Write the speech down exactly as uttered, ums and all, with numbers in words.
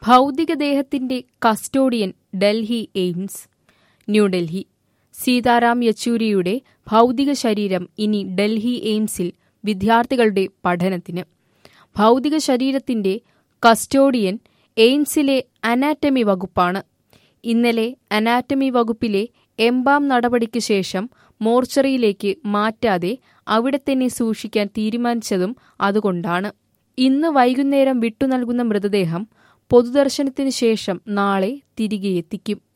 ഭൗതികദേഹത്തിന്റെ custodian Delhi AIIMS. New Delhi. Sitaram യെച്ചൂരിയുടെ ഭൗതിക ശരീരം ഇനി ഡൽഹി എയിംസിൽ വിദ്യാർത്ഥികളുടെ പഠനത്തിന്. ഭൗതിക ശരീരത്തിന്റെ കസ്റ്റോഡിയൻ എയിംസിലെ അനാറ്റമി വകുപ്പാണ്. ഇന്നലെ അനാറ്റമി വകുപ്പിലെ എംബാം നടപടിക്ക് ശേഷം മോർച്ചറിയിലേക്ക് മാറ്റാതെ അവിടെ തന്നെ സൂക്ഷിക്കാൻ തീരുമാനിച്ചതും അതുകൊണ്ടാണ്. ഇന്ന് വൈകുന്നേരം വിട്ടുനൽകുന്ന മൃതദേഹം പൊതുദർശനത്തിന് ശേഷം നാളെ തിരികെയെത്തിക്കും.